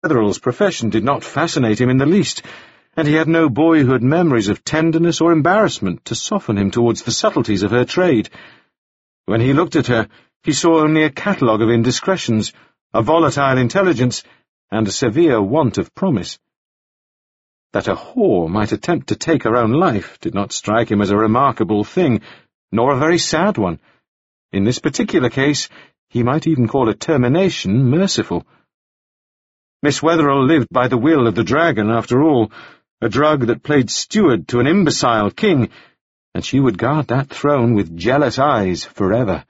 Wetherell's profession did not fascinate him in the least, and he had no boyhood memories of tenderness or embarrassment to soften him towards the subtleties of her trade. When he looked at her, he saw only a catalogue of indiscretions, a volatile intelligence, and a severe want of promise. That a whore might attempt to take her own life did not strike him as a remarkable thing, nor a very sad one. In this particular case, he might even call a termination merciful. Miss Wetherell lived by the will of the dragon, after all, a drug that played steward to an imbecile king, and she would guard that throne with jealous eyes forever.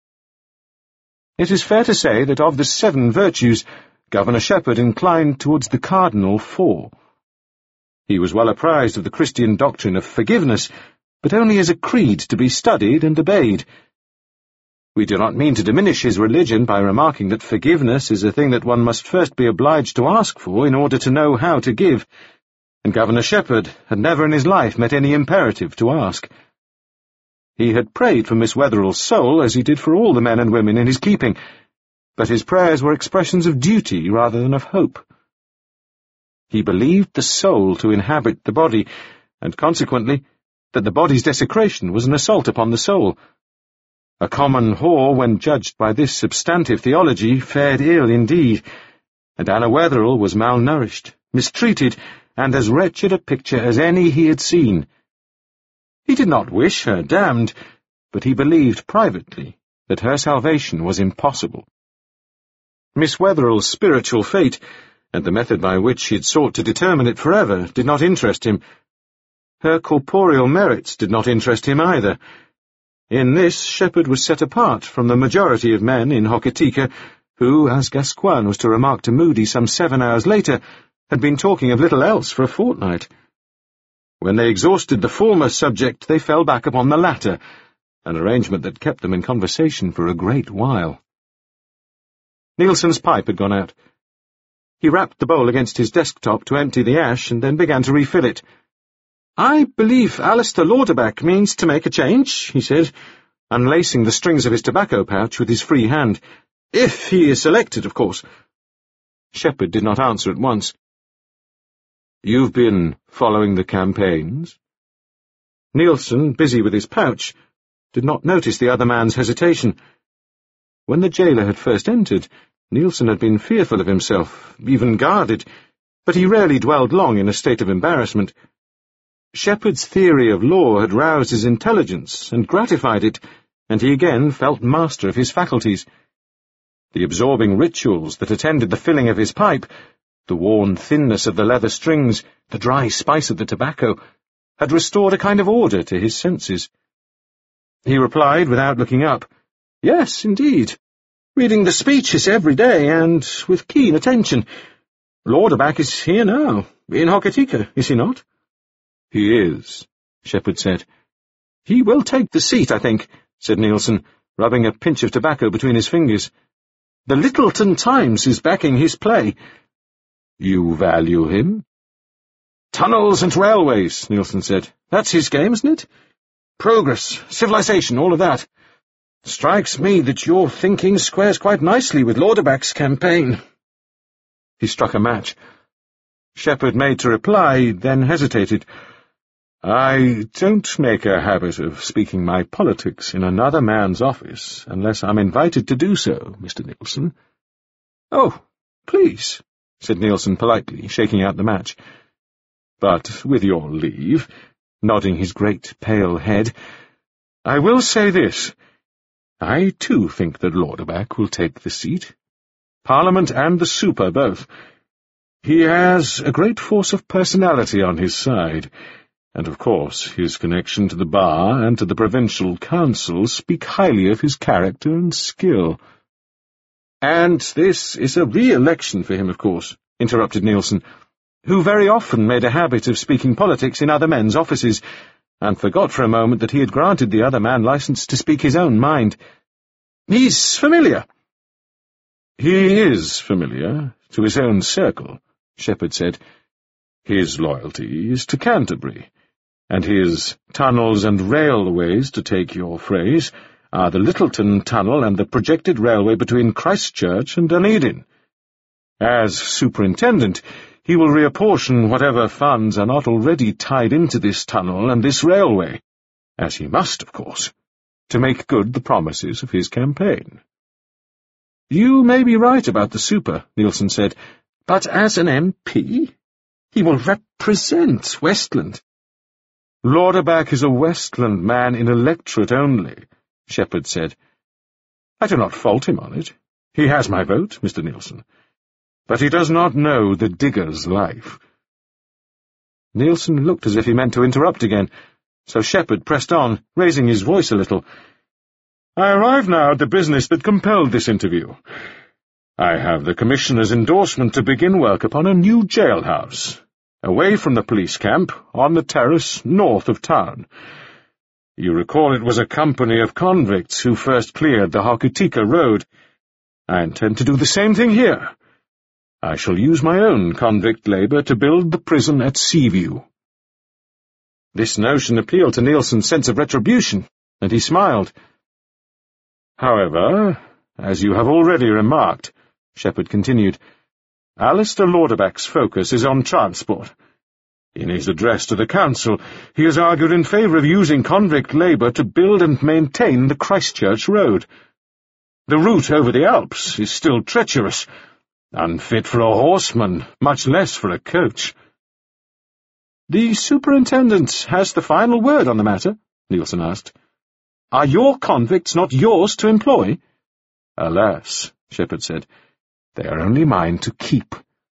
It is fair to say that of the 7 virtues, Governor Shepherd inclined towards the cardinal 4. He was well apprised of the Christian doctrine of forgiveness, but only as a creed to be studied and obeyed. We do not mean to diminish his religion by remarking that forgiveness is a thing that one must first be obliged to ask for in order to know how to give, and Governor Shepherd had never in his life met any imperative to ask. He had prayed for Miss Wetherell's soul, as he did for all the men and women in his keeping, but his prayers were expressions of duty rather than of hope. He believed the soul to inhabit the body, and consequently that the body's desecration was an assault upon the soul. A common whore, when judged by this substantive theology, fared ill indeed, and Anna Wetherell was malnourished, mistreated, and as wretched a picture as any he had seen. He did not wish her damned, but he believed privately that her salvation was impossible. Miss Wetherell's spiritual fate, and the method by which she had sought to determine it forever, did not interest him. Her corporeal merits did not interest him either. In this, Shepherd was set apart from the majority of men in Hokitika, who, as Gascoigne was to remark to Moody some 7 hours later, had been talking of little else for a fortnight. When they exhausted the former subject, they fell back upon the latter, an arrangement that kept them in conversation for a great while. Nielsen's pipe had gone out. He rapped the bowl against his desktop to empty the ash, and then began to refill it. "I believe Alistair Lauderback means to make a change," he said, unlacing the strings of his tobacco pouch with his free hand. "If he is elected, of course." Shepherd did not answer at once. "You've been following the campaigns?" Nielsen, busy with his pouch, did not notice the other man's hesitation. When the jailer had first entered, Nielsen had been fearful of himself, even guarded, but he rarely dwelled long in a state of embarrassment. Shepherd's theory of law had roused his intelligence and gratified it, and he again felt master of his faculties. The absorbing rituals that attended the filling of his pipe, the worn thinness of the leather strings, the dry spice of the tobacco, had restored a kind of order to his senses. He replied without looking up, "Yes, indeed. Reading the speeches every day, and with keen attention. Lauderback is here now, in Hokitika, is he not?" "He is," Shepherd said. "He will take the seat, I think," said Nielsen, rubbing a pinch of tobacco between his fingers. "The Littleton Times is backing his play." "You value him?" "Tunnels and railways," Nielsen said. "That's his game, isn't it? Progress, civilization, all of that. Strikes me that your thinking squares quite nicely with Lauderback's campaign." He struck a match. Shepherd made to reply, then hesitated. "I don't make a habit of speaking my politics in another man's office unless I'm invited to do so, Mr. Nielsen." "Oh, please," said Nielsen politely, shaking out the match. "But with your leave," nodding his great pale head, "I will say this. I, too, think that Lauderback will take the seat. Parliament and the super both. He has a great force of personality on his side, and of course his connection to the bar and to the provincial council speak highly of his character and skill." "And this is a re-election for him, of course," interrupted Nielsen, who very often made a habit of speaking politics in other men's offices, and forgot for a moment that he had granted the other man license to speak his own mind. "He's familiar." "He is familiar, to his own circle," Shepherd said. "His loyalty is to Canterbury, and his tunnels and railways, to take your phrase, are the Littleton Tunnel and the projected railway between Christchurch and Dunedin. As superintendent, he will reapportion whatever funds are not already tied into this tunnel and this railway, as he must, of course, to make good the promises of his campaign. You may be right about the super, Nielsen said, but as an MP, he will represent Westland. Lauderback is a Westland man in electorate only, Shepherd said. I do not fault him on it. He has my vote, Mr. Nielsen. But he does not know the digger's life. Nielsen looked as if he meant to interrupt again, so Shepherd pressed on, raising his voice a little. I arrive now at the business that compelled this interview. I have the Commissioner's endorsement to begin work upon a new jailhouse, away from the police camp, on the terrace north of town. You recall it was a company of convicts who first cleared the Hokitika Road. I intend to do the same thing here. I shall use my own convict labour to build the prison at Seaview. This notion appealed to Nielsen's sense of retribution, and he smiled. However, as you have already remarked, Shepherd continued, Alistair Lauderback's focus is on transport. In his address to the Council, he has argued in favour of using convict labour to build and maintain the Christchurch Road. The route over the Alps is still treacherous, unfit for a horseman, much less for a coach. The superintendent has the final word on the matter, Nielsen asked. Are your convicts not yours to employ? Alas, Shepherd said, they are only mine to keep.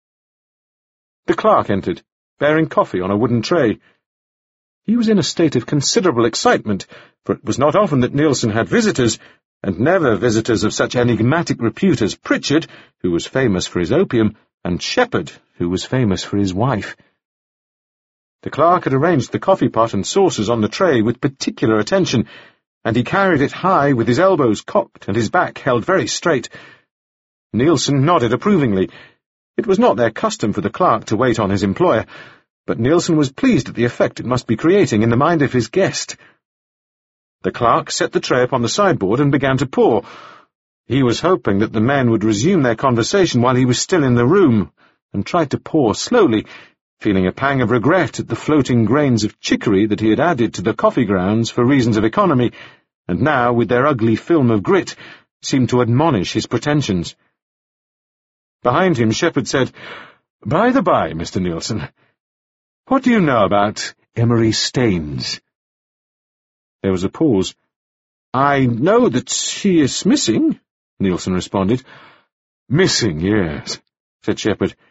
The clerk entered, bearing coffee on a wooden tray. He was in a state of considerable excitement, for it was not often that Nielsen had visitors, and never visitors of such enigmatic repute as Pritchard, who was famous for his opium, and Shepherd, who was famous for his wife. The clerk had arranged the coffee pot and saucers on the tray with particular attention, and he carried it high with his elbows cocked and his back held very straight. Nielsen nodded approvingly. It was not their custom for the clerk to wait on his employer, but Nielsen was pleased at the effect it must be creating in the mind of his guest. The clerk set the tray upon the sideboard and began to pour. He was hoping that the men would resume their conversation while he was still in the room, and tried to pour slowly, feeling a pang of regret at the floating grains of chicory that he had added to the coffee grounds for reasons of economy, and now, with their ugly film of grit, seemed to admonish his pretensions. Behind him, Shepherd said, By the by, Mr. Nielsen, what do you know about Emery Staines? There was a pause. I know that she is missing, Nielsen responded. Missing, yes, said Shepherd.